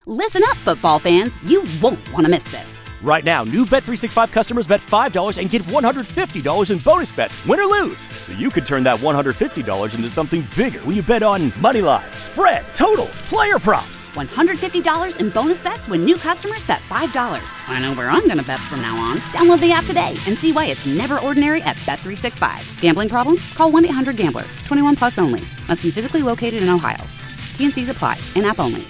Listen up, football fans. You won't want to miss this. Right now, new Bet365 customers bet $5 and get $150 in bonus bets, win or lose. So you could turn that $150 into something bigger when you bet on money line, spread, totals, player props. $150 in bonus bets when new customers bet $5. I know where I'm going to bet from now on. Download the app today and see why it's never ordinary at Bet365. Gambling problem? Call 1-800-GAMBLER. 21 plus only. Must be physically located in Ohio. T&Cs apply. In-app only.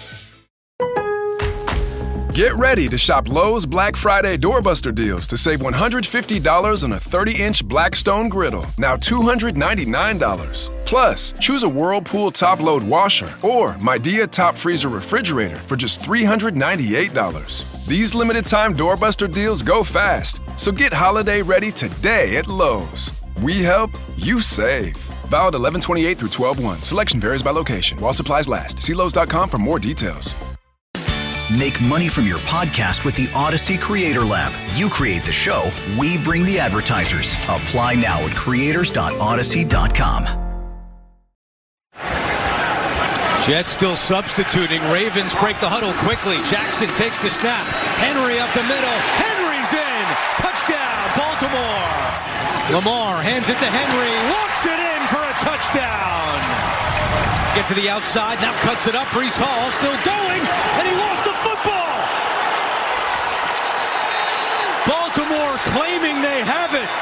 Get ready to shop Lowe's Black Friday Doorbuster deals to save $150 on a 30-inch Blackstone griddle, now $299. Plus, choose a Whirlpool top-load washer or Midea top freezer refrigerator for just $398. These limited-time Doorbuster deals go fast, so get holiday ready today at Lowe's. We help, you save. Valid 11/28 through 12/1. Selection varies by location. While supplies last. See Lowe's.com for more details. Make money from your podcast with the Odyssey Creator Lab. You create the show, we bring the advertisers. Apply now at creators.odyssey.com. Jets still substituting. Ravens break the huddle quickly. Jackson takes the snap. Henry up the middle. Henry's in. Touchdown, Baltimore. Lamar hands it to Henry. Walks it in for a touchdown. Get to the outside. Now cuts it up. Breece Hall still going. And he lost the football. Baltimore claiming they have it.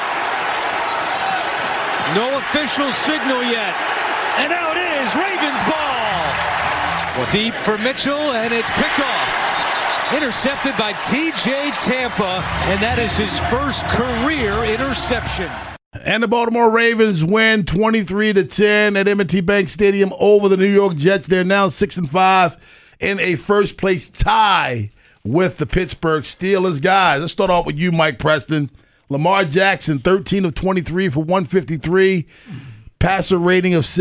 No official signal yet. And out is Ravens ball. Well, deep for Mitchell, and it's picked off. Intercepted by T.J. Tampa, and that is his first career interception. And the Baltimore Ravens win 23-10 at M&T Bank Stadium over the New York Jets. They're now 6-5 in a first-place tie with the Pittsburgh Steelers. Guys, let's start off with you, Mike Preston. Lamar Jackson, 13 of 23 for 153. Passer rating of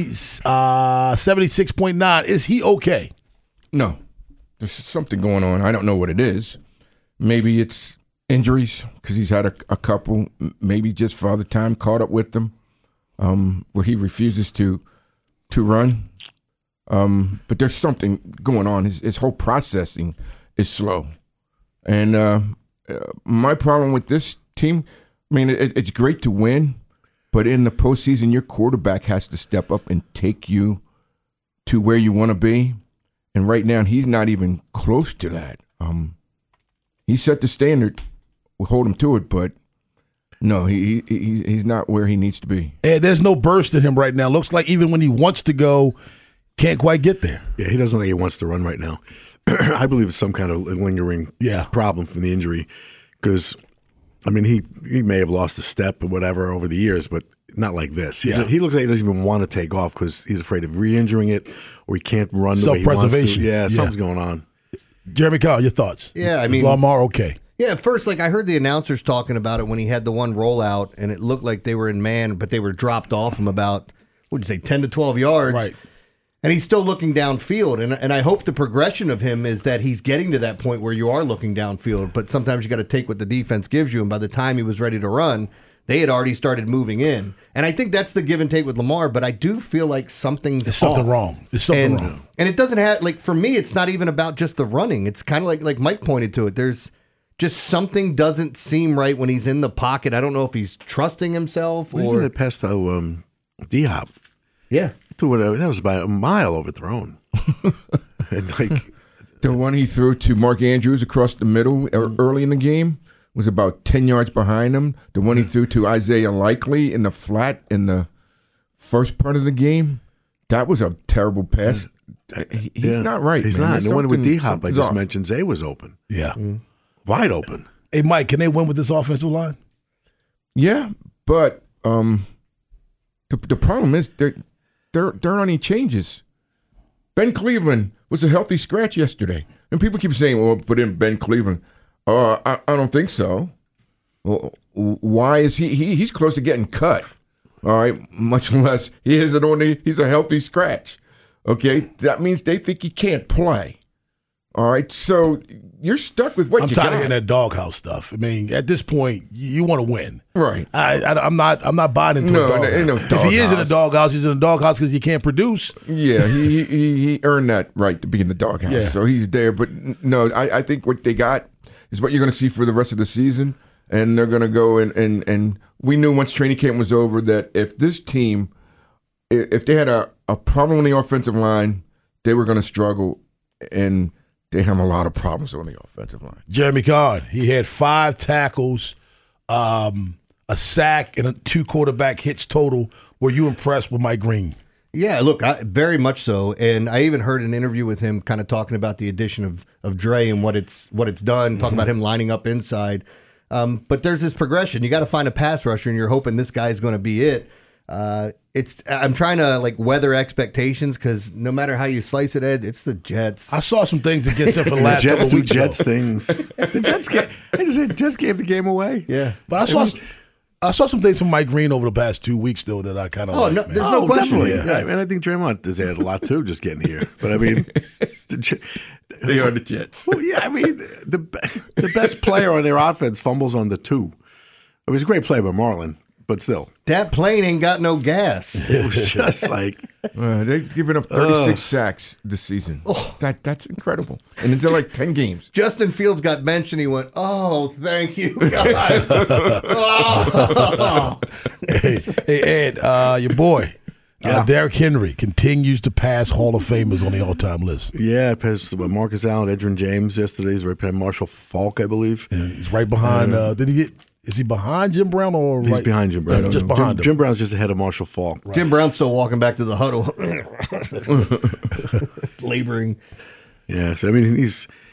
76.9. Is he okay? No. There's something going on. I don't know what it is. Maybe it's injuries, because he's had a couple. Maybe just Father Time caught up with him, where he refuses to run. But there's something going on. His whole processing is slow. And my problem with this team, I mean, it's great to win, but in the postseason, your quarterback has to step up and take you to where you want to be. And right now, he's not even close to that. He set the standard. We'll hold him to it, but no, he's not where he needs to be. And there's no burst in him right now. Looks like even when he wants to go, can't quite get there. Yeah, he doesn't look like he wants to run right now. I believe it's some kind of lingering problem from the injury, because, I mean, he may have lost a step or whatever over the years, but not like this. He looks like he doesn't even want to take off because he's afraid of re-injuring it, or he can't run the way he wants to. Self-preservation. Something's going on. Jeremy Kyle, your thoughts? Yeah, I mean, is Lamar okay? Yeah, at first, I heard the announcers talking about it when he had the one rollout, and it looked like they were in man, but they were dropped off him about, what'd you say, 10 to 12 yards. Right. And he's still looking downfield, and I hope the progression of him is that he's getting to that point where you are looking downfield, but sometimes you got to take what the defense gives you, and by the time he was ready to run, they had already started moving in. And I think that's the give and take with Lamar, but I do feel like There's something wrong. There's something wrong. And it doesn't have, like, for me, it's not even about just the running. It's kind of like Mike pointed to it. There's just something doesn't seem right when he's in the pocket. I don't know if he's trusting himself or. Even that pass to D-Hop. Yeah. That was about a mile overthrown. The one he threw to Mark Andrews across the middle early in the game was about 10 yards behind him. The one he threw to Isaiah Likely in the flat in the first part of the game, that was a terrible pass. He's not right. He's not. The one with D-Hop I just mentioned, Zay was open. Yeah. Wide open. Hey, Mike, can they win with this offensive line? Yeah, but the problem is there aren't any changes. Ben Cleveland was a healthy scratch yesterday. And people keep saying, well, put in Ben Cleveland. I don't think so. Well, why is he's close to getting cut? All right, much less he's a healthy scratch. Okay, that means they think he can't play. All right, so you're stuck with what I'm you tired got. of hearing that doghouse stuff. I mean, at this point, you want to win, right? I'm not buying into a doghouse. Ain't no if he is in a doghouse, he's in a doghouse because he can't produce. Yeah, he earned that right to be in the doghouse, Yeah. so he's there. But no, I think what they got is what you're going to see for the rest of the season, and they're going to go and we knew once training camp was over that if this team, if they had a problem on the offensive line, they were going to struggle, and they have a lot of problems on the offensive line. Jeremy Kahn, he had 5 tackles, a sack, and 2 quarterback hits total. Were you impressed with Mike Green? Yeah, look, very much so. And I even heard an interview with him kind of talking about the addition of Dre and what it's done, talking about him lining up inside. But there's this progression. You got to find a pass rusher, and you're hoping this guy's going to be it. I'm trying to weather expectations because no matter how you slice it, Ed, it's the Jets. I saw some things against him for the last Jets couple do weeks Jets ago. things. The Jets gave the game away. Yeah, but I saw some things from Mike Green over the past 2 weeks though that I kind of like. No, Man. there's no question. Definitely. Yeah. And I think Draymond has added a lot too, just getting here. But I mean, They are the Jets. well, yeah, I mean, the best player on their offense fumbles on the 2. It was a great play by Marlon, but still, That plane ain't got no gas. it was just like They've given up 36 sacks this season. That's incredible, and it's like 10 games. Justin Fields got benched and he went, "Oh, thank you, God." Oh. Hey Ed, your boy. Derrick Henry continues to pass Hall of Famers on the all-time list. Yeah, I passed Marcus Allen, Edgerrin James yesterday. He's right behind Marshall Faulk, I believe. Yeah, he's right behind. Is he behind Jim Brown or He's right? behind Jim Brown. Just behind him. Jim Brown's just ahead of Marshall Faulk. Right. Jim Brown's still walking back to the huddle, laboring. Yeah, so I mean,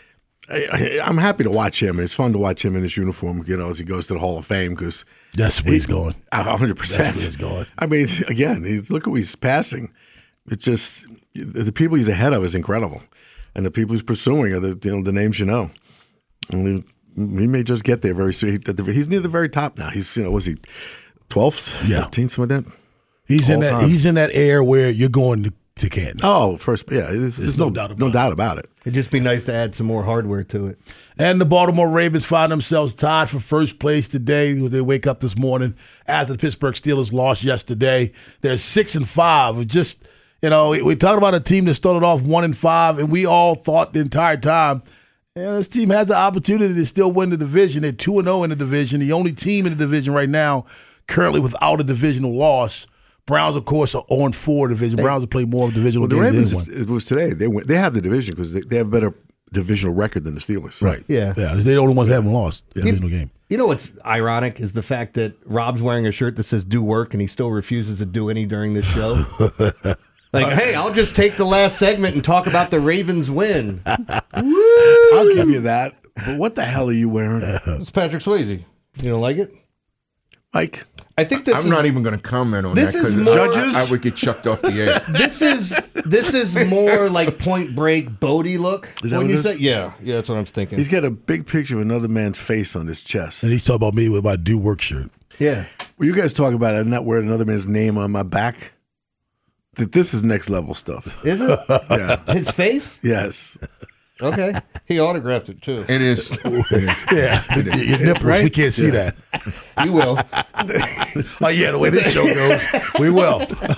I'm happy to watch him. It's fun to watch him in this uniform, as he goes to the Hall of Fame because That's where he's going. 100%. That's where he's going. I mean, again, look who he's passing. It's just the people he's ahead of is incredible, and the people he's pursuing are the names you know. And he may just get there very soon. He's near the very top now. He's was he 12th, Yeah. 13th, something like that. He's in All that. time. He's in that air where you're going to Canton. Oh, first, yeah. There's no doubt about it. It'd just be nice to add some more hardware to it. And the Baltimore Ravens find themselves tied for first place today. They wake up this morning after the Pittsburgh Steelers lost yesterday. They're 6-5. Just we talked about a team that started off 1-5, and we all thought the entire time, this team has the opportunity to still win the division. They're 2-0 in the division, the only team in the division right now currently without a divisional loss. Browns, of course, are 0-4 division. Browns have played more divisional The games Ravens, than anyone. it was today. They have the division because they have a better divisional record than the Steelers. Right. Yeah. They're the only ones that haven't lost the divisional game. You know what's ironic is the fact that Rob's wearing a shirt that says "Do Work" and he still refuses to do any during this show. Hey, I'll just take the last segment and talk about the Ravens win. I'll give you that. But what the hell are you wearing? It's Patrick Swayze. You don't like it? Mike? I think this I'm not even going to comment on this that is because more- I would get chucked off the air. This is more like Point Break Bodie look. Is that when what you it is? say yeah, that's what I'm thinking. He's got a big picture of another man's face on his chest. And he's talking about me with my do work shirt. Yeah. Well, you guys talk about it not wearing another man's name on my back. That this is next level stuff. Is it? Yeah. His face? Yes. Okay. He autographed it too. It is. Yeah, your nipples. Right? We can't see Yeah. that. You will. Oh yeah, the way this show goes, we will.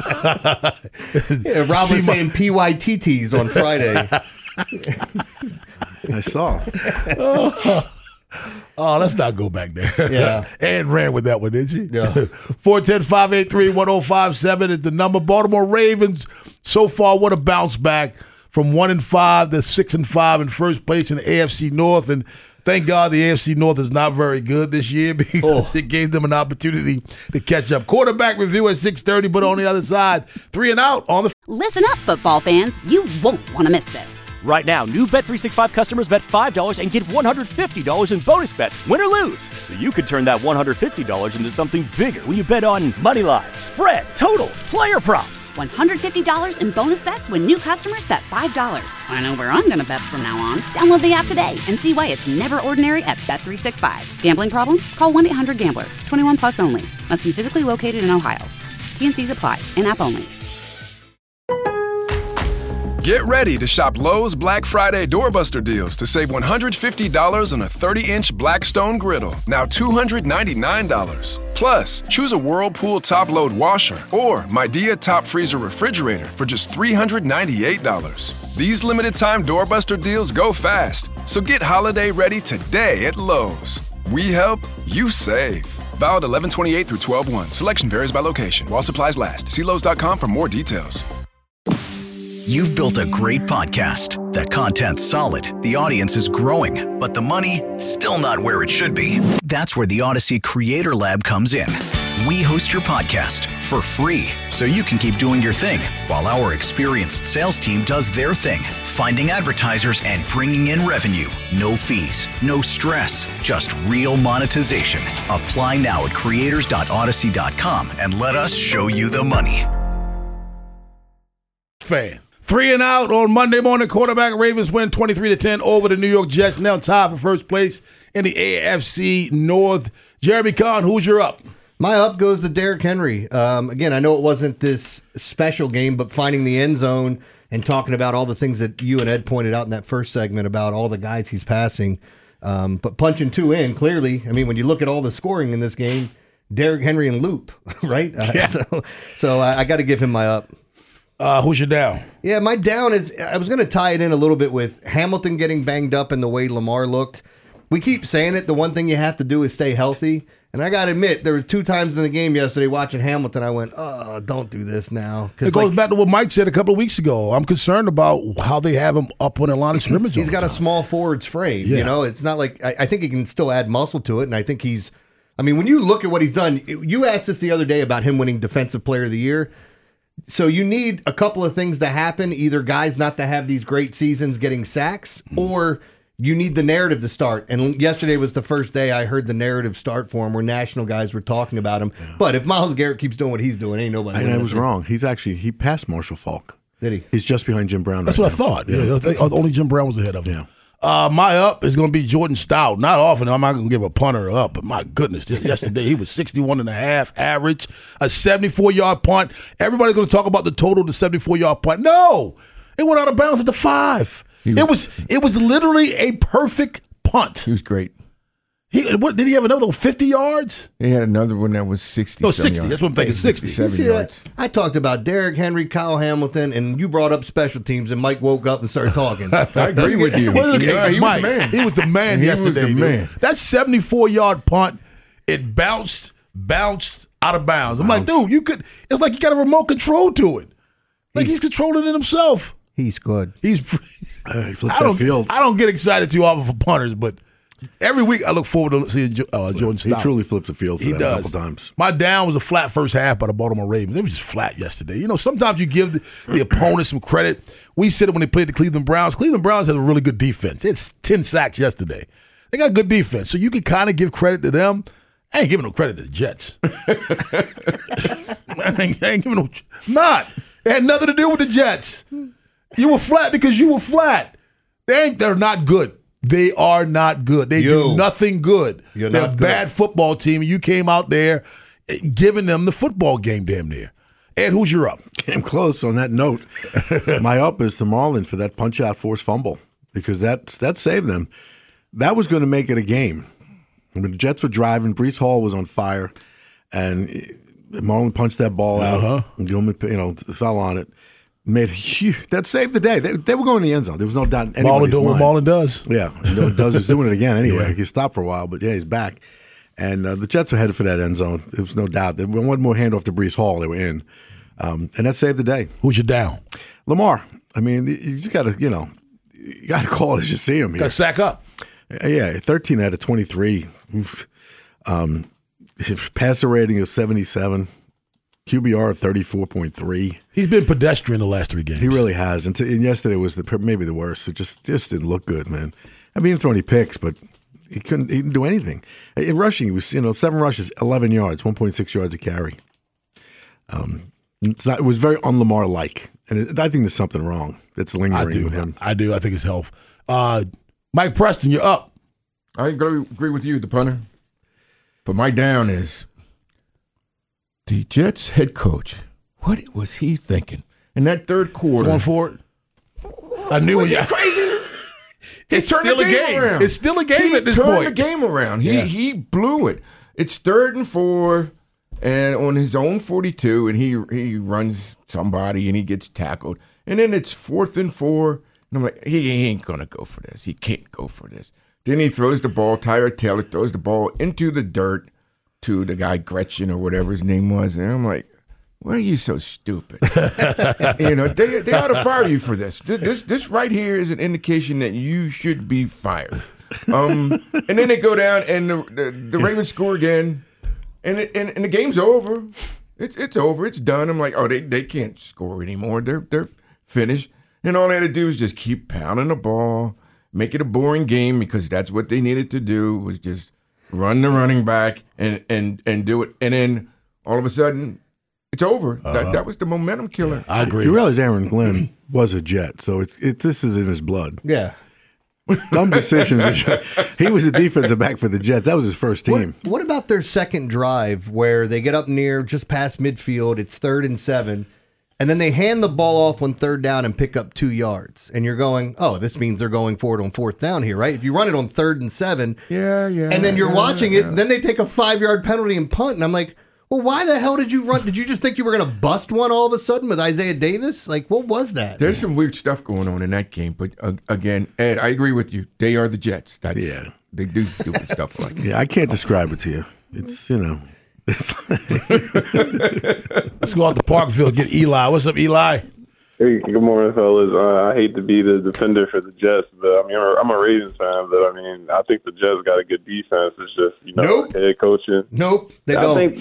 Yeah, Rob See was saying PYTTs on Friday. I saw. Oh, let's not go back there. Yeah. Ann ran with that one, didn't she? Yeah. 410-583-1057 is the number. Baltimore Ravens, so far, what a bounce back from 1-5 to 6-5 in first place in the AFC North. And thank God the AFC North is not very good this year because it gave them an opportunity to catch up. Quarterback review at 6:30, but on the other side, 3 and out on the. Listen up, football fans. You won't want to miss this. Right now, new Bet365 customers bet $5 and get $150 in bonus bets, win or lose. So you could turn that $150 into something bigger when you bet on money line, spread, totals, player props. $150 in bonus bets when new customers bet $5. I know where I'm going to bet from now on. Download the app today and see why it's never ordinary at Bet365. Gambling problem? Call 1-800-GAMBLER. 21 plus only. Must be physically located in Ohio. T&Cs apply. In-app only. Get ready to shop Lowe's Black Friday doorbuster deals to save $150 on a 30-inch Blackstone griddle, now $299. Plus, choose a Whirlpool top-load washer or Midea top freezer refrigerator for just $398. These limited-time doorbuster deals go fast, so get holiday ready today at Lowe's. We help, you save. Valid 11/28 through 12/1. Selection varies by location. While supplies last. See Lowe's.com for more details. You've built a great podcast. That content's solid. The audience is growing, but the money still not where it should be. That's where the Odyssey Creator Lab comes in. We host your podcast for free so you can keep doing your thing while our experienced sales team does their thing, finding advertisers and bringing in revenue. No fees, no stress, just real monetization. Apply now at creators.odyssey.com and let us show you the money. Fan. 3 and out on Monday morning. Quarterback Ravens win 23-10 over the New York Jets. Now tied for first place in the AFC North. Jeremy Kahn, who's your up? My up goes to Derrick Henry. Again, I know it wasn't this special game, but finding the end zone and talking about all the things that you and Ed pointed out in that first segment about all the guys he's passing. But punching 2 in, clearly, I mean, when you look at all the scoring in this game, Derrick Henry and Loop, right? Yeah. So I got to give him my up. Who's your down? Yeah, my down is, I was going to tie it in a little bit with Hamilton getting banged up and the way Lamar looked. We keep saying it. The one thing you have to do is stay healthy. And I got to admit, there were 2 times in the game yesterday watching Hamilton, I went, oh, don't do this now. It goes back to what Mike said a couple of weeks ago. I'm concerned about how they have him up on the line of scrimmage. He's got a small forward's frame. Yeah. You know, it's not like, I think he can still add muscle to it. And I think when you look at what he's done, you asked us the other day about him winning Defensive Player of the Year. So you need a couple of things to happen, either guys not to have these great seasons getting sacks, or you need the narrative to start. And yesterday was the first day I heard the narrative start for him where national guys were talking about him. Yeah. But if Myles Garrett keeps doing what he's doing, ain't nobody. I was wrong. He passed Marshall Faulk. Did he? He's just behind Jim Brown. That's right what now. I thought. Yeah. Only Jim Brown was ahead of him. Yeah. My up is going to be Jordan Stout. Not often I'm not going to give a punter up, but my goodness, yesterday he was 61.5 average, a 74-yard punt. Everybody's going to talk about the total of the 74-yard punt. No, it went out of bounds at the 5. It was literally a perfect punt. He was great. Did he have another 50 yards? He had another one that was 60. No, 60. Yards. That's what I'm thinking. 60. 67 yards. I talked about Derrick Henry, Kyle Hamilton, and you brought up special teams, and Mike woke up and started talking. I agree with you. He was the man. He was the man yesterday. He was the man. That 74-yard punt, it bounced out of bounds. I'm like, dude, it's like you got a remote control to it. Like he's controlling it himself. He's good. He flipped that field. I don't get excited too often for punters, but every week I look forward to seeing Jordan Stout. He truly flipped the field for them a couple times. My down was a flat first half by the Baltimore Ravens. It was just flat yesterday. You know, sometimes you give the opponent some credit. We said it when they played the Cleveland Browns. Cleveland Browns have a really good defense. It's 10 sacks yesterday. They got good defense, so you can kind of give credit to them. I ain't giving no credit to the Jets. I ain't giving no – not. It had nothing to do with the Jets. You were flat because you were flat. They're not good. They are not good. They do nothing good. They're a bad football team. You came out there giving them the football game damn near. Ed, who's your up? Came close on that note. My up is to Marlon for that punch-out forced fumble because that saved them. That was going to make it a game. When the Jets were driving, Breece Hall was on fire, and Marlon punched that ball out. And Gilman, fell on it. That saved the day. They were going in the end zone. There was no doubt. Marlon doing what Marlon does. Yeah, he's doing it again anyway. Yeah. He stopped for a while, but he's back. And the Jets were headed for that end zone. There was no doubt. There was one more handoff to Breece Hall. They were in, and that saved the day. Who's your down? Lamar. I mean, you just got to, you got to call it as you see him. Got to sack up. Yeah, 13 out of 23. Passer rating of 77. QBR 34.3. He's been pedestrian the last 3 games. He really has. And yesterday was maybe the worst. It just didn't look good, man. I mean, he didn't throw any picks, but he didn't do anything. In rushing, he was 7 rushes, 11 yards, 1.6 yards a carry. It was very un-Lamar-like. And I think there's something wrong that's lingering with him. I do. I think it's health. Mike Preston, you're up. I agree with you, the punter. But my down is the Jets head coach. What was he thinking? In that third quarter. Going for it? I knew Was you. he crazy? It's still a game. Around. It's still a game at this point. He point. turned the game around. He blew it. It's 3rd and 4, and on his own 42, and he runs somebody and he gets tackled, and then it's 4th and 4, and I'm like, he ain't gonna go for this. He can't go for this. Then he throws the ball. Tyrod Taylor throws the ball into the dirt to the guy Gretchen or whatever his name was, and I'm like, why are you so stupid? They ought to fire you for this. This right here is an indication that you should be fired. And then they go down and the Ravens score again, and the game's over. It's over. It's done. I'm like, oh, they can't score anymore. They're finished. And all they had to do was just keep pounding the ball, make it a boring game because that's what they needed to do was just run the running back and do it. And then all of a sudden, it's over. That was the momentum killer. Yeah, I agree. You realize Aaron Glenn was a Jet, so this is in his blood. Yeah. Dumb decisions. He was a defensive back for the Jets. That was his first team. What about their second drive where they get up near just past midfield? It's 3rd and 7. And then they hand the ball off on 3rd down and pick up 2 yards. And you're going, oh, this means they're going for it on 4th down here, right? If you run it on 3rd and 7. Yeah. And then you're watching it. Then they take a 5-yard penalty and punt. And I'm like, well, why the hell did you run? Did you just think you were going to bust one all of a sudden with Isaiah Davis? Like, what was that? There's some weird stuff going on in that game. But again, Ed, I agree with you. They are the Jets. They do stupid stuff like that. Yeah, I can't describe it to you. It's, Let's go out to Parkville and get Eli. What's up, Eli? Hey, good morning, fellas. I hate to be the defender for the Jets, but I mean, I'm a Ravens fan, but I mean, I think the Jets got a good defense. It's just, head coaching. Nope, they don't. I think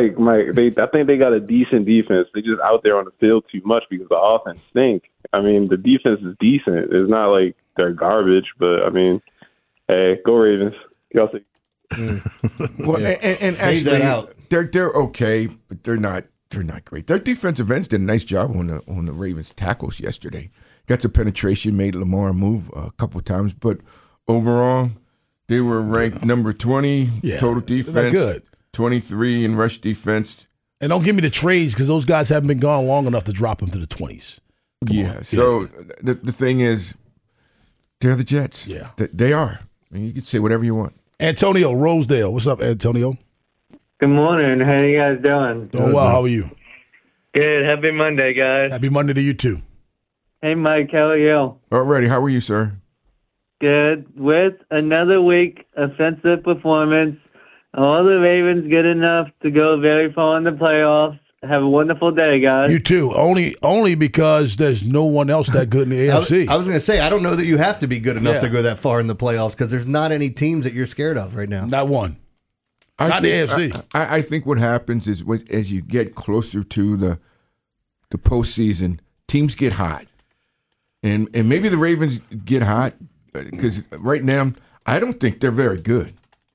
I think they got a decent defense. They just out there on the field too much because the offense stink. I mean, the defense is decent. It's not like they're garbage, but I mean, hey, go Ravens. Y'all see. Well, and actually, that out. They're okay, but they're not great. Their defensive ends did a nice job on the Ravens tackles yesterday. Got some penetration, made Lamar move a couple of times, but overall, they were ranked number 20 total defense, good. 23 in rush defense. And don't give me the trades because those guys haven't been gone long enough to drop them to the 20s. Come on. So the thing is, they're the Jets. Yeah. They are. I mean, you can say whatever you want. Antonio, Rosedale. What's up, Antonio? Good morning. How you guys doing? Oh, well, how are you? Good. Happy Monday, guys. Happy Monday to you, too. Hey, Mike. How are you? Alrighty. How are you, sir? Good. With another week offensive performance, all the Ravens good enough to go very far in the playoffs. Have a wonderful day, guys. You too. Only because there's no one else that good in the AFC. I was going to say, I don't know that you have to be good enough to go that far in the playoffs because there's not any teams that you're scared of right now. Not one. Not the AFC. I think what happens is as you get closer to the postseason, teams get hot. And maybe the Ravens get hot because right now I don't think they're very good.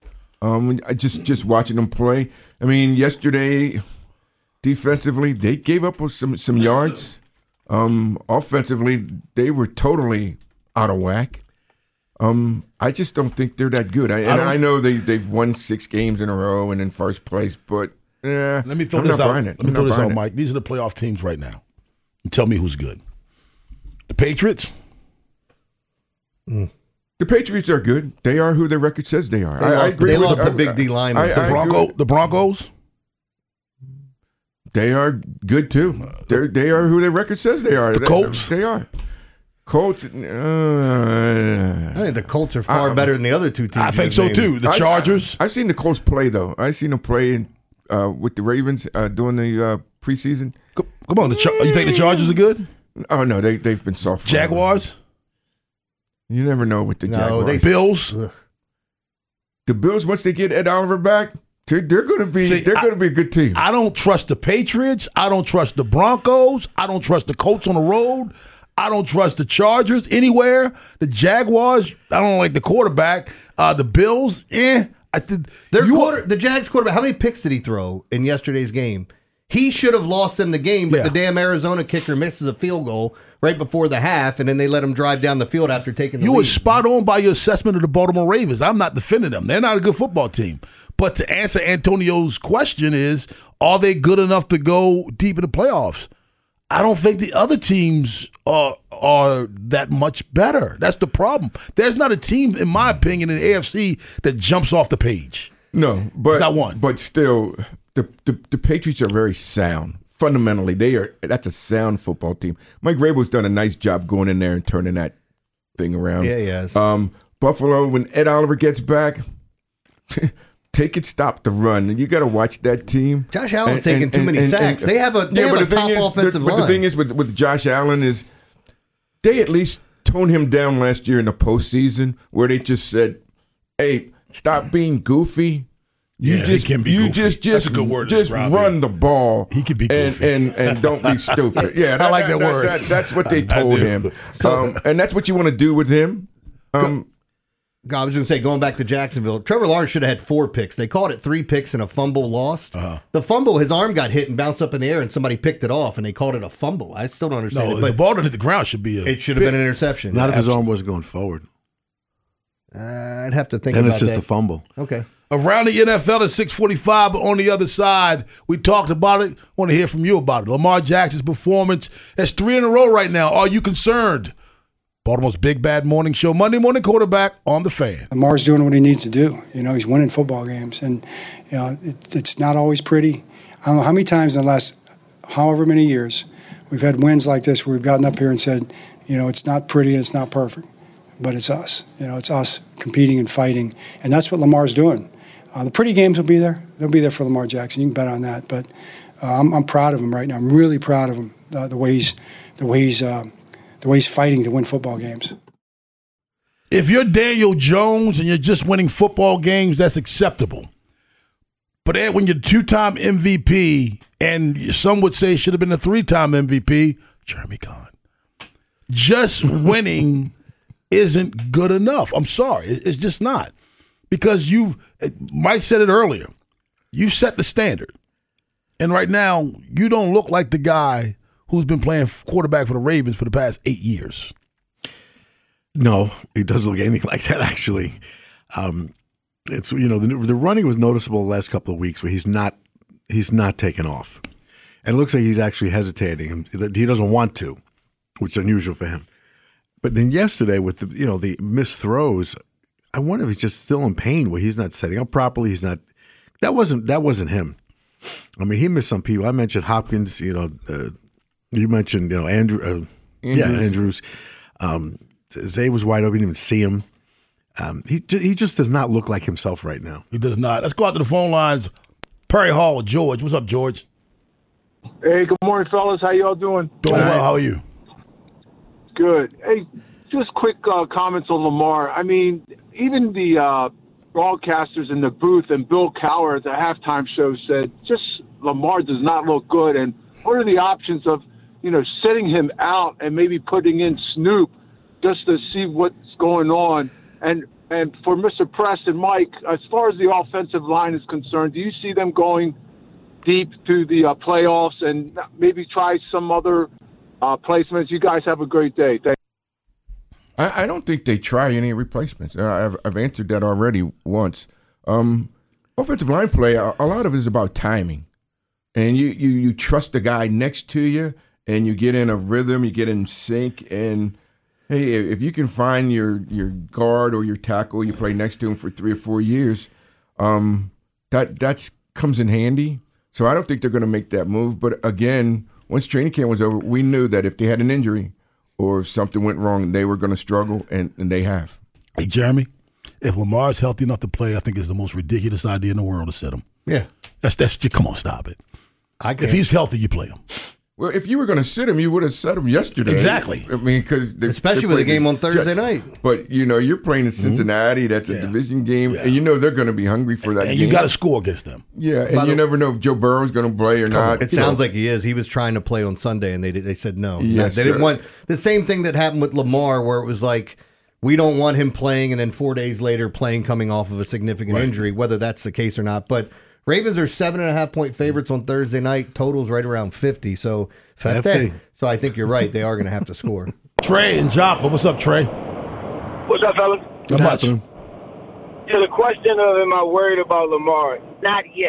Just watching them play. I mean, yesterday defensively they gave up some yards. Offensively they were totally out of whack. I just don't think they're that good. I know they've won 6 games in a row and in first place, but let me throw this out. Let me throw this out, Mike. These are the playoff teams right now. And tell me who's good. The Patriots. The Patriots are good. They are who their record says they are. I agree. They lost the big D lineman. The Broncos. They are good too. They are who their record says they are. The Colts. They are. Colts. I think the Colts are far better than the other two teams. I think so too. The Chargers. I've seen the Colts play though. I've seen them play with the Ravens during the preseason. Come on, you think the Chargers are good? Oh no, they've been soft. Jaguars. You never know with the Jaguars. Bills. The Bills, once they get Ed Oliver back, they're going to be a good team. I don't trust the Patriots. I don't trust the Broncos. I don't trust the Colts on the road. I don't trust the Chargers anywhere. The Jaguars, I don't like the quarterback. The Bills, I think the Jags quarterback. How many picks did he throw in yesterday's game? He should have lost them the game, but the damn Arizona kicker misses a field goal right before the half, and then they let him drive down the field after taking the lead. You were spot on by your assessment of the Baltimore Ravens. I'm not defending them. They're not a good football team. But to answer Antonio's question is, are they good enough to go deep in the playoffs? I don't think the other teams are that much better. That's the problem. There's not a team, in my opinion, in the AFC that jumps off the page. No, but not one. But still, the Patriots are very sound. Fundamentally, that's a sound football team. Mike Vrabel's done a nice job going in there and turning that thing around. Yeah, he has. Buffalo, when Ed Oliver gets back, take it, stop the run. And you got to watch that team. Josh Allen's taking too many sacks. They have a top offensive line. But the thing is with Josh Allen is they at least toned him down last year in the postseason where they just said, hey, stop being goofy. Just That's a good word. Just run the ball. He can be goofy. and don't be stupid. Yeah, I like that word. That's what they told him. And that's what you want to do with him. I was going to say, going back to Jacksonville, Trevor Lawrence should have had 4 picks. They called it 3 picks and a fumble lost. The fumble, his arm got hit and bounced up in the air, and somebody picked it off, and they called it a fumble. I still don't understand it. No, the ball didn't hit the ground should be it should have been an interception. Not if his arm wasn't going forward. I'd have to think then about that. Then it's just a fumble. Okay. Around the NFL at 6:45, but on the other side, we talked about it. Want to hear from you about it. Lamar Jackson's performance. That's 3 in a row right now. Are you concerned? Baltimore's Big Bad Morning Show, Monday Morning Quarterback on The Fan. Lamar's doing what he needs to do. He's winning football games, and it's not always pretty. I don't know how many times in the last however many years we've had wins like this where we've gotten up here and said, it's not pretty and it's not perfect, but it's us. It's us competing and fighting, and that's what Lamar's doing. The pretty games will be there. They'll be there for Lamar Jackson. You can bet on that. But I'm proud of him right now. I'm really proud of him. The way he's fighting to win football games. If you're Daniel Jones and you're just winning football games, that's acceptable. But Ed, when you're 2-time MVP, and some would say should have been a 3-time MVP, Jeremy Kahn, just winning isn't good enough. I'm sorry. It's just not. Because Mike said it earlier, you set the standard. And right now, you don't look like the guy who's been playing quarterback for the Ravens for the past 8 years. No, he doesn't look anything like that, actually. It's the running was noticeable the last couple of weeks where he's not taken off. And it looks like he's actually hesitating. He doesn't want to, which is unusual for him. But then yesterday with the missed throws, I wonder if he's just still in pain where he's not setting up properly. He's not. That wasn't him. I mean, he missed some people. I mentioned Hopkins. You mentioned Andrews. Yeah, Andrews. Zay was wide open. You didn't even see him. He just does not look like himself right now. He does not. Let's go out to the phone lines. Perry Hall with George. What's up, George? Hey, good morning, fellas. How y'all doing? Doing well. How are you? Good. Hey, just quick comments on Lamar. I mean, even the broadcasters in the booth and Bill Cowher at the halftime show said just Lamar does not look good. And what are the options of, sitting him out and maybe putting in Snoop just to see what's going on? And for Mr. Preston, Mike, as far as the offensive line is concerned, do you see them going deep to the playoffs and maybe try some other placements? You guys have a great day. Thank you. I don't think they try any replacements. I've answered that already once. Offensive line play, a lot of it is about timing. And you trust the guy next to you, and you get in a rhythm, you get in sync. And, hey, if you can find your guard or your tackle, you play next to him for 3 or 4 years, that comes in handy. So I don't think they're going to make that move. But, again, once training camp was over, we knew that if they had an injury – or if something went wrong, they were going to struggle, and they have. Hey, Jeremy, if Lamar's healthy enough to play, I think it's the most ridiculous idea in the world to sit him. Yeah. That's come on, stop it. If he's healthy, you play him. Well, if you were going to sit him, you would have set him yesterday. Exactly. I mean, because especially with the game on Thursday night. But you're playing in Cincinnati. That's a division game, and they're going to be hungry for that. And game. You got to score against them. Yeah, and you never know if Joe Burrow's going to play or not. It sounds like he is. He was trying to play on Sunday, and they said no. Yes, they didn't want the same thing that happened with Lamar, where it was like, we don't want him playing, and then 4 days later playing coming off of a significant injury. Whether that's the case or not, but. Ravens are 7.5-point favorites on Thursday night. Total's right around 50. So I think you're right. They are going to have to score. Trey and Joppa. What's up, Trey? What's up, fellas? Not much. Yeah, the question of am I worried about Lamar? Not yet.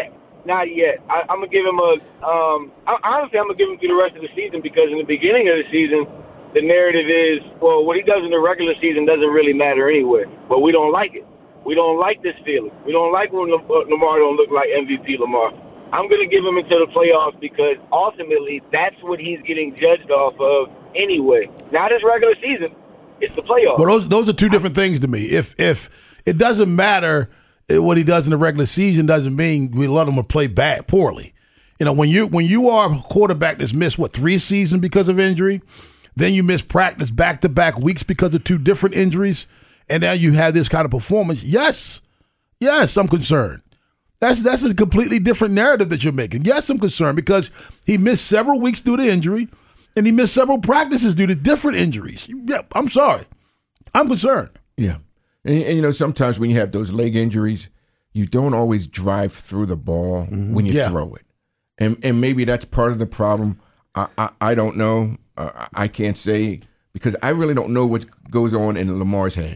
Not yet. I'm gonna give him honestly, I'm gonna give him through the rest of the season because in the beginning of the season, the narrative is, well, what he does in the regular season doesn't really matter anyway. But we don't like it. We don't like this feeling. We don't like when Lamar don't look like MVP Lamar. I'm gonna give him into the playoffs because ultimately that's what he's getting judged off of anyway. Not his regular season. It's the playoffs. Well, those are two different things to me. If it doesn't matter what he does in the regular season, doesn't mean we let him play poorly. You know, when you are a quarterback that's missed 3 seasons because of injury, then you miss practice back-to-back weeks because of 2 different injuries, and now you have this kind of performance. Yes, I'm concerned. That's a completely different narrative that you're making. Yes, I'm concerned because he missed several weeks due to injury, and he missed several practices due to different injuries. Yeah, I'm sorry. I'm concerned. Yeah. And you know, sometimes when you have those leg injuries, you don't always drive through the ball when you throw it. And maybe that's part of the problem. I don't know. I can't say because I really don't know what goes on in Lamar's head.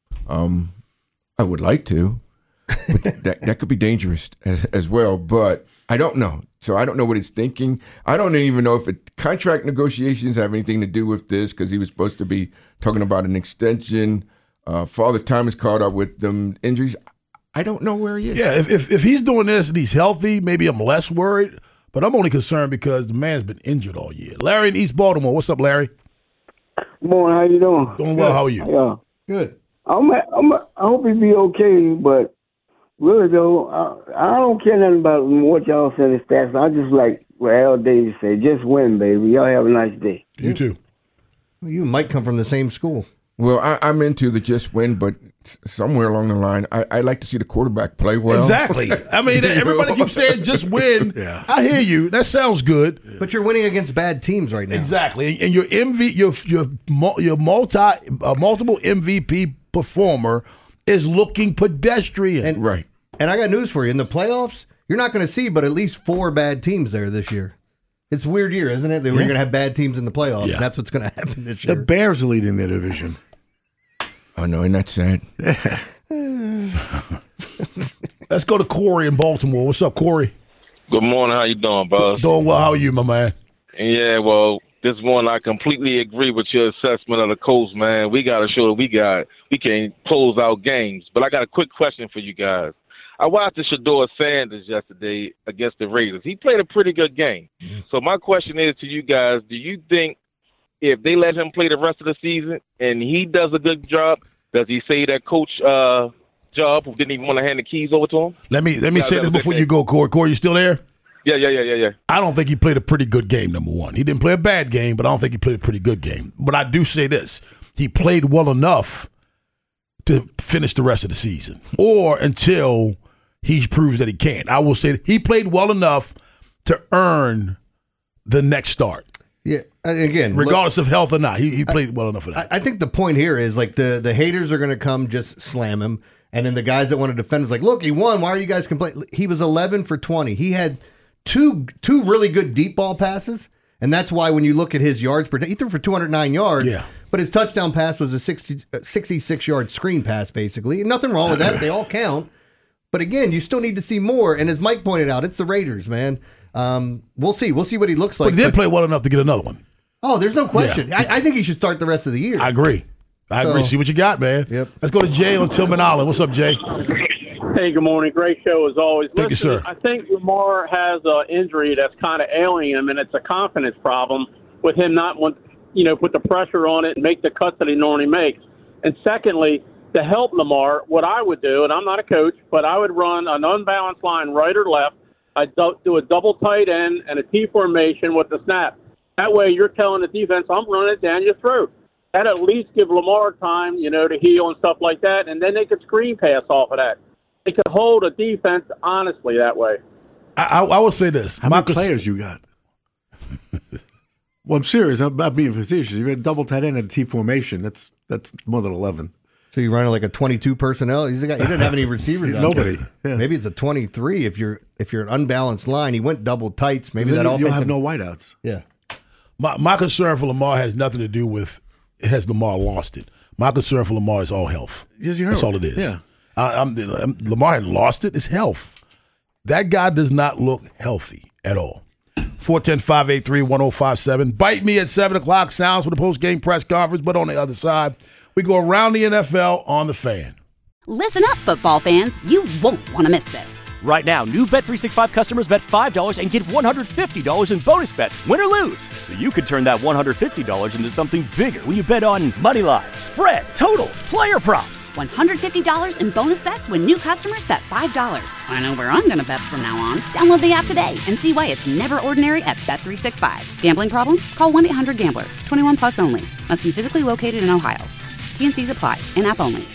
I would like to, but that could be dangerous as well. But I don't know. So I don't know what he's thinking. I don't even know if contract negotiations have anything to do with this because he was supposed to be talking about an extension. Father Time is caught up with them injuries. I don't know where he is. Yeah, if he's doing this and he's healthy, maybe I'm less worried. But I'm only concerned because the man's been injured all year. Larry in East Baltimore. What's up, Larry? Good morning. How you doing? Doing well. How are you? Yeah. Good. I hope he be okay, but really though, I don't care nothing about what y'all said in stats. I just like what Al Davis said. Just win, baby. Y'all have a nice day. You too. Well, you might come from the same school. Well, I'm into the just win, but somewhere along the line, I like to see the quarterback play well. Exactly. I mean, everybody keeps saying just win. Yeah. I hear you. That sounds good. But you're winning against bad teams right now. Exactly. And your multiple MVP performer is looking pedestrian. Right. And I got news for you. In the playoffs, you're not going to see but at least 4 bad teams there this year. It's a weird year, isn't it? That we're going to have bad teams in the playoffs. Yeah. That's what's going to happen this year. The Bears are leading their division. Oh, no, and that's sad. Let's go to Corey in Baltimore. What's up, Corey? Good morning. How you doing, Buzz? Doing well. How are you, my man? Yeah, well, this morning I completely agree with your assessment of the Colts, man. We got to show that we can close out games. But I got a quick question for you guys. I watched the Shedeur Sanders yesterday against the Raiders. He played a pretty good game. Mm-hmm. So my question is to you guys, do you think if they let him play the rest of the season and he does a good job, does he say that coach job who didn't even want to hand the keys over to him? Let me say this before you go, Corey. Corey, you still there? Yeah. I don't think he played a pretty good game, number one. He didn't play a bad game, but I don't think he played a pretty good game. But I do say this. He played well enough to finish the rest of the season or until he proves that he can't. I will say that he played well enough to earn the next start. Yeah, again, regardless of health or not, he played well enough for that. I think the point here is like the haters are going to come just slam him, and then the guys that want to defend him is like, look, he won. Why are you guys complaining? He was 11 for 20. He had two really good deep ball passes, and that's why when you look at his yards per day, he threw for 209 yards. Yeah. But his touchdown pass was a 66-yard screen pass, basically. Nothing wrong with that. They all count. But again, you still need to see more. And as Mike pointed out, it's the Raiders, man. We'll see. We'll see what he looks like. But he did play well enough to get another one. Oh, there's no question. Yeah. I think he should start the rest of the year. I agree. See what you got, man. Yep. Let's go to Jay on Tillman Island. What's up, Jay? Hey, good morning. Great show as always. Thank you, sir. I think Lamar has an injury that's kind of ailing him, and it's a confidence problem with him not want, put the pressure on it and make the cuts that he normally makes. And secondly, to help Lamar, what I would do, and I'm not a coach, but I would run an unbalanced line right or left. I'd do a double tight end and a T formation with the snap. That way you're telling the defense, I'm running it down your throat. That at least give Lamar time, to heal and stuff like that, and then they could screen pass off of that. They could hold a defense honestly that way. I will say this. How many players you got? Well, I'm serious. I'm not being facetious. You had a double tight end and a T formation. That's more than 11. So you're running like a 22 personnel. He didn't have any receivers. Nobody. Yeah. Maybe it's a 23 if you're an unbalanced line. He went double tights. Maybe then that you'll have no wideouts. Yeah. My concern for Lamar has nothing to do with has Lamar lost it. My concern for Lamar is all health. Yes, you heard. That's all it is. Yeah. Lamar hadn't lost it. It's health. That guy does not look healthy at all. 410-583-1057. Bite me at 7 o'clock. Sounds for the post-game press conference, but on the other side, we go around the NFL on the Fan. Listen up, football fans. You won't want to miss this. Right now, new Bet365 customers bet $5 and get $150 in bonus bets, win or lose. So you could turn that $150 into something bigger when you bet on moneyline, spread, totals, player props. $150 in bonus bets when new customers bet $5. I know where I'm going to bet from now on. Download the app today and see why it's never ordinary at Bet365. Gambling problem? Call 1-800-GAMBLER. 21 plus only. Must be physically located in Ohio. T&Cs apply. In-app only.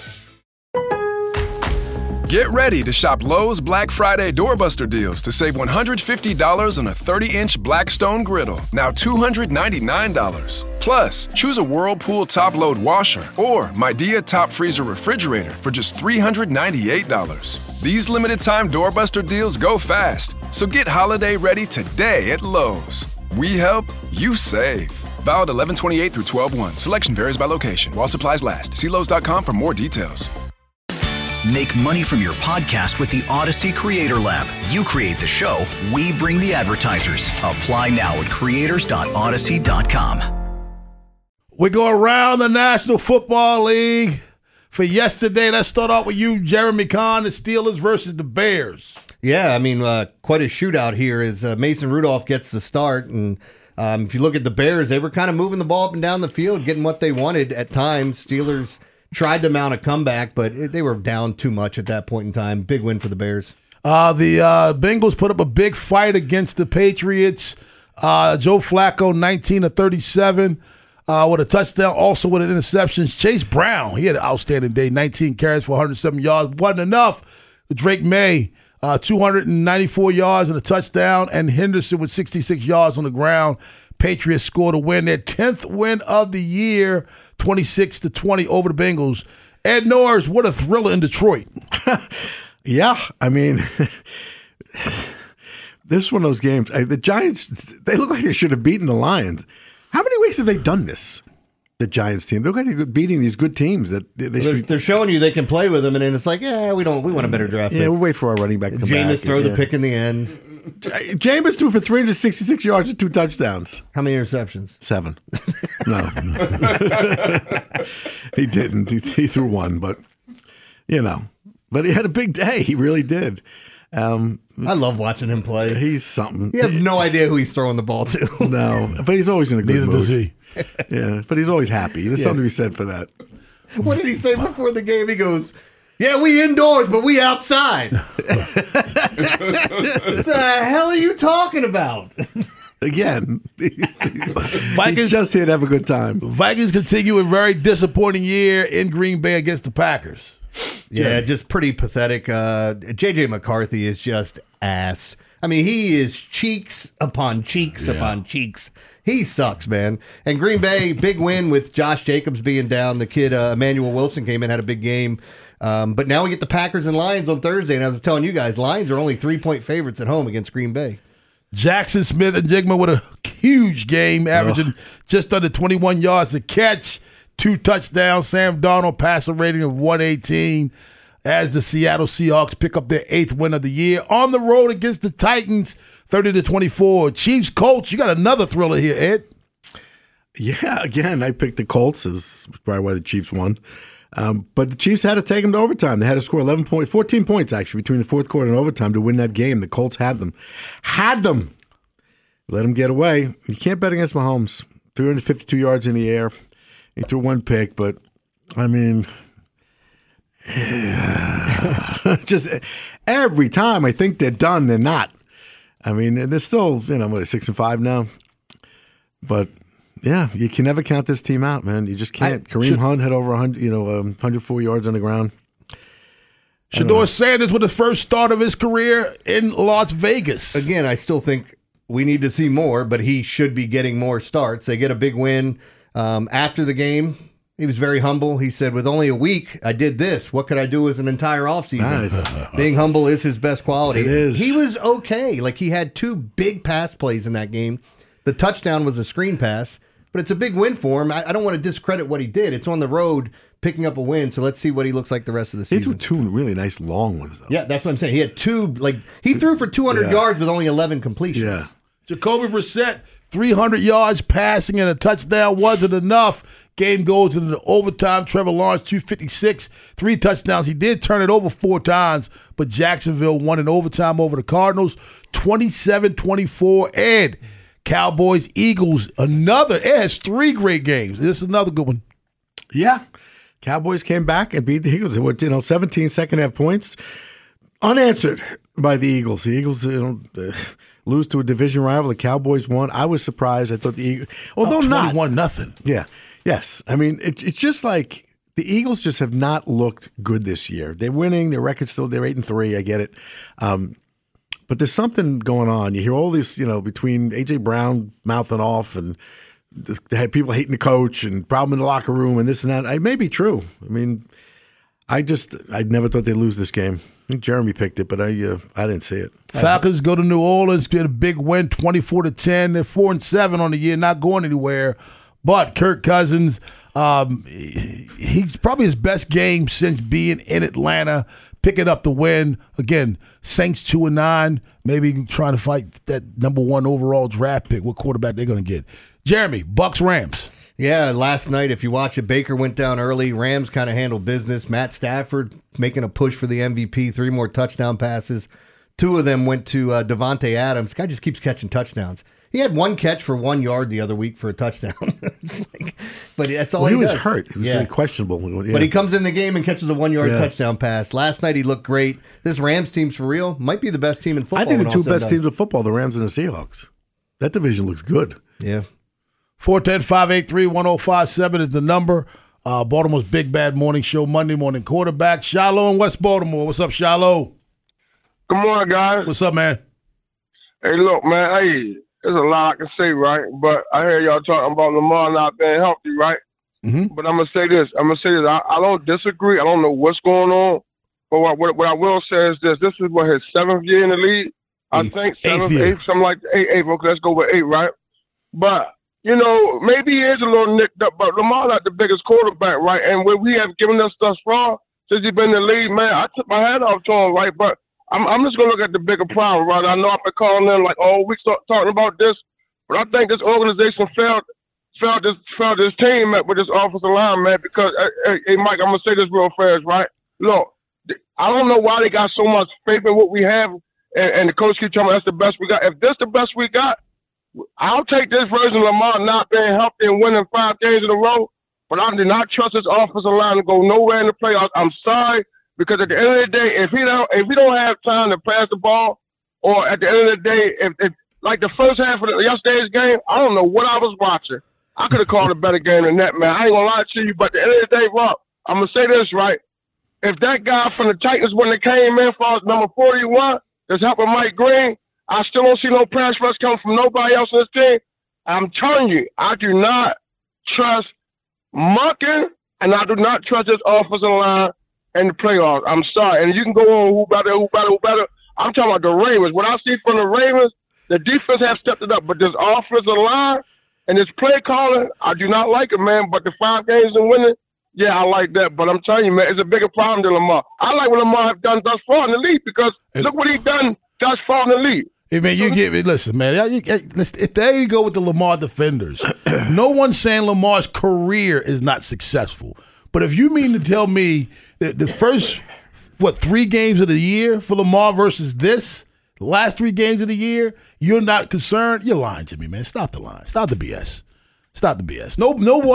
Get ready to shop Lowe's Black Friday doorbuster deals to save $150 on a 30-inch Blackstone griddle, now $299. Plus, choose a Whirlpool top-load washer or Midea top freezer refrigerator for just $398. These limited-time doorbuster deals go fast, so get holiday ready today at Lowe's. We help, you save. Valid 11/28 through 12/1. Selection varies by location. While supplies last. See Lowe's.com for more details. Make money from your podcast with the Odyssey Creator Lab. You create the show, we bring the advertisers. Apply now at creators.odyssey.com. We go around the National Football League for yesterday. Let's start off with you, Jeremy Kahn, the Steelers versus the Bears. Yeah, I mean, quite a shootout here as Mason Rudolph gets the start. And if you look at the Bears, they were kind of moving the ball up and down the field, getting what they wanted at times. Steelers tried to mount a comeback, but they were down too much at that point in time. Big win for the Bears. The Bengals put up a big fight against the Patriots. Joe Flacco, 19 of 37 with a touchdown, also with an interception. Chase Brown, he had an outstanding day, 19 carries for 107 yards. Wasn't enough. Drake May, 294 yards and a touchdown, and Henderson with 66 yards on the ground. Patriots scored a win, their 10th win of the year, 26-20 over the Bengals. Ed Norris, what a thriller in Detroit. Yeah, I mean, this is one of those games. The Giants, they look like they should have beaten the Lions. How many weeks have they done this? The Giants team, they look like they're beating these good teams that they're showing you they can play with them, and then it's like, yeah, we want a better draft. Yeah, we'll wait for our running back to come back. Jameis throw the pick in the end. Jameis threw for 366 yards and 2 touchdowns. How many interceptions? 7. No. He didn't. He threw 1, but, But he had a big day. He really did. I love watching him play. He's something. You have no idea who he's throwing the ball to. No, but he's always in a good mood. Neither does he. Yeah, but he's always happy. There's something to be said for that. What did he say before the game? He goes, yeah, we indoors, but we outside. What the hell are you talking about? Again, Vikings just here to have a good time. Vikings continue a very disappointing year in Green Bay against the Packers. Yeah, just pretty pathetic. J.J. McCarthy is just ass. I mean, he is cheeks upon cheeks upon cheeks. He sucks, man. And Green Bay, big win with Josh Jacobs being down. The kid, Emmanuel Wilson, came in, had a big game. But now we get the Packers and Lions on Thursday. And I was telling you guys, Lions are only 3-point favorites at home against Green Bay. Jackson Smith and Jigma with a huge game, averaging just under 21 yards a catch, 2 touchdowns. Sam Darnold passer rating of 118 as the Seattle Seahawks pick up their 8th win of the year on the road against the Titans, 30-24. Chiefs Colts, you got another thriller here, Ed. Yeah, again, I picked the Colts. Is probably why the Chiefs won. But the Chiefs had to take them to overtime. They had to score 14 points, actually, between the fourth quarter and overtime to win that game. The Colts had them. Let them get away. You can't bet against Mahomes. 352 yards in the air. He threw 1 pick, but, I mean, just every time I think they're done, they're not. I mean, they're still, 6-5 now. But, yeah, you can never count this team out, man. You just can't. Kareem Hunt had over 104 yards on the ground. Shedeur Sanders with the first start of his career in Las Vegas. Again, I still think we need to see more, but he should be getting more starts. They get a big win. After the game, he was very humble. He said, with only a week, I did this. What could I do with an entire offseason? Nice. Being humble is his best quality. It is. He was okay. Like, he had 2 big pass plays in that game. The touchdown was a screen pass. But it's a big win for him. I don't want to discredit what he did. It's on the road picking up a win, so let's see what he looks like the rest of the season. He threw 2 really nice long ones, though. Yeah, that's what I'm saying. He had 2, he threw for 200 yards with only 11 completions. Yeah. Jacoby Brissett, 300 yards passing and a touchdown wasn't enough. Game goes into the overtime. Trevor Lawrence, 256, 3 touchdowns. He did turn it over 4 times, but Jacksonville won in overtime over the Cardinals, 27-24. And Cowboys, Eagles, it has 3 great games. This is another good one. Yeah. Cowboys came back and beat the Eagles. It went, 17 second-half points. Unanswered by the Eagles. The Eagles, lose to a division rival. The Cowboys won. I was surprised. I thought the Eagles, although 21-0. Yeah. Yes. I mean, it's just like the Eagles just have not looked good this year. They're winning. Their record's still, they're 8-3. I get it. But there's something going on. You hear all this, between A.J. Brown mouthing off and they had people hating the coach and problem in the locker room and this and that. It may be true. I mean, I never thought they'd lose this game. I think Jeremy picked it, but I didn't see it. Falcons go to New Orleans, get a big win, 24-10. They're 4-7 on the year, not going anywhere. But Kirk Cousins, he's probably his best game since being in Atlanta, picking up the win. Again, Saints 2-9, maybe trying to fight that number 1 overall draft pick. What quarterback they're going to get? Jeremy, Bucks Rams. Yeah, last night, if you watch it, Baker went down early. Rams kind of handled business. Matt Stafford making a push for the MVP, 3 more touchdown passes. 2 of them went to Devontae Adams. Guy just keeps catching touchdowns. He had 1 catch for 1 yard the other week for a touchdown. But that's all he does. He was hurt. He was questionable. Yeah. But he comes in the game and catches a 1 yard touchdown pass. Last night he looked great. This Rams team's for real. Might be the best team in football. I think the 2 best teams in football, the Rams and the Seahawks. That division looks good. Yeah. 410-583-1057 is the number. Baltimore's Big Bad Morning Show, Monday Morning Quarterback. Shiloh in West Baltimore. What's up, Shiloh? Good morning, guys. What's up, man? Hey, look, man. Hey, there's a lot I can say, right? But I hear y'all talking about Lamar not being healthy, right? Mm-hmm. But I'm going to say this. I don't disagree. I don't know what's going on. But what I will say is this. This is what, his 7th year in the league? I think 7th, 8th, something like 8th. Okay, let's go with 8, right? But maybe he is a little nicked up, but Lamar not the biggest quarterback, right? And what we have given us thus far since he's been in the league, man, I took my hat off to him, right? But I'm just going to look at the bigger problem, right? I know I've been calling them like all week talking about this, but I think this organization failed this team with this offensive line, man, because, hey, Mike, I'm going to say this real fast, right? Look, I don't know why they got so much faith in what we have, and the coach keeps telling me that's the best we got. If this the best we got, I'll take this version of Lamar not being healthy and winning 5 games in a row, but I do not trust this offensive line to go nowhere in the playoffs. I'm sorry, because at the end of the day, if he don't have time to pass the ball, or at the end of the day, if like the first half of yesterday's game, I don't know what I was watching. I could have called a better game than that, man. I ain't gonna lie to you, but at the end of the day, Rob, I'm gonna say this right. If that guy from the Titans when they came in for us, number 41, that's helping Mike Green, I still don't see no pass rush coming from nobody else on this team. I'm telling you, I do not trust Monken, and I do not trust this offensive line in the playoffs. I'm sorry. And you can go on who better. I'm talking about the Ravens. What I see from the Ravens, the defense have stepped it up. But this offensive line and this play calling, I do not like it, man. But the 5 games and winning, yeah, I like that. But I'm telling you, man, it's a bigger problem than Lamar. I like what Lamar have done thus far in the league because look what he's done thus far in the league. Hey, man, listen, man. There you go with the Lamar defenders. No one's saying Lamar's career is not successful. But if you mean to tell me that the first, 3 games of the year for Lamar versus the last 3 games of the year, you're not concerned, you're lying to me, man. Stop the line. Stop the BS. Stop the BS. No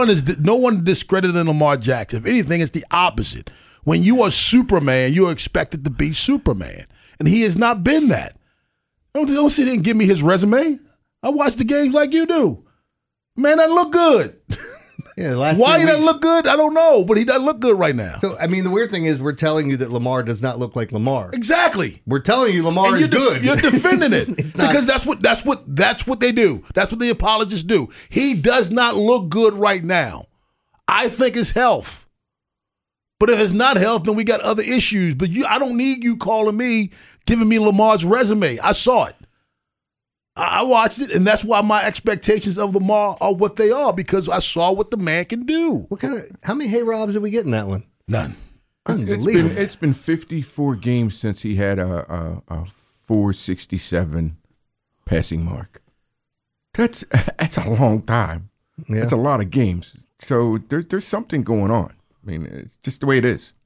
one discrediting Lamar Jackson. If anything, it's the opposite. When you are Superman, you're expected to be Superman. And he has not been that. Don't sit there and give me his resume. I watch the games like you do. Man, that look good. Yeah, why he doesn't look good, I don't know, but he doesn't look good right now. So, I mean, the weird thing is we're telling you that Lamar does not look like Lamar. Exactly. We're telling you Lamar is good. You're defending it because that's what they do. That's what the apologists do. He does not look good right now. I think it's health. But if it's not health, then we got other issues. But I don't need you calling me, giving me Lamar's resume. I saw it. I watched it, and that's why my expectations of Lamar are what they are, because I saw what the man can do. How many hay-robs did we get in that one? None. Unbelievable. It's been 54 games since he had a 467 passing mark. That's a long time. Yeah. That's a lot of games. So there's something going on. I mean, it's just the way it is.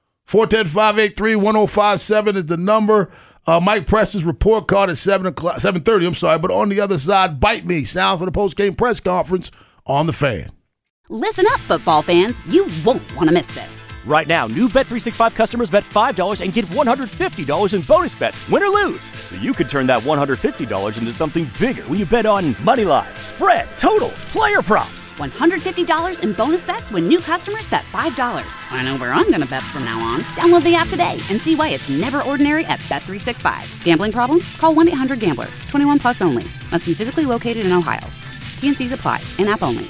410-583-1057 is the number. Mike Press's report card at 7:30. I'm sorry, but on the other side, Bite Me. Sound for the post-game press conference on The Fan. Listen up, football fans. You won't want to miss this. Right now, new Bet365 customers bet $5 and get $150 in bonus bets, win or lose. So you could turn that $150 into something bigger when you bet on Moneyline, spread, totals, player props. $150 in bonus bets when new customers bet $5. I know where I'm going to bet from now on. Download the app today and see why it's never ordinary at Bet365. Gambling problem? Call 1-800-GAMBLER. 21 plus only. Must be physically located in Ohio. T&Cs apply. In-app only.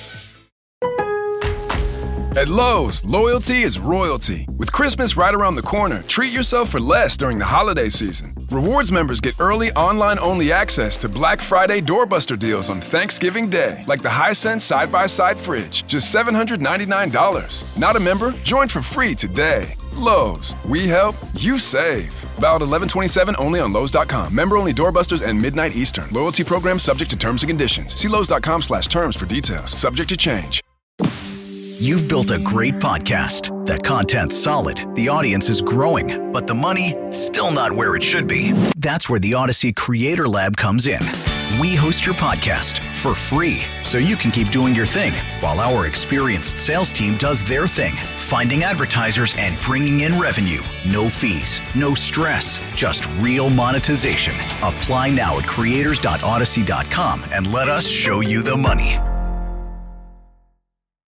At Lowe's, loyalty is royalty. With Christmas right around the corner, treat yourself for less during the holiday season. Rewards members get early online-only access to Black Friday doorbuster deals on Thanksgiving Day, like the Hisense side-by-side fridge, just $799. Not a member? Join for free today. Lowe's, we help, you save. Valid 11/27 only on Lowe's.com. Member-only doorbusters and midnight Eastern. Loyalty program subject to terms and conditions. See Lowe's.com/terms for details. Subject to change. You've built a great podcast. That content's solid. The audience is growing, but the money, still not where it should be. That's where the Odyssey Creator Lab comes in. We host your podcast for free, so you can keep doing your thing while our experienced sales team does their thing, finding advertisers and bringing in revenue. No fees, no stress, just real monetization. Apply now at creators.odyssey.com and let us show you the money.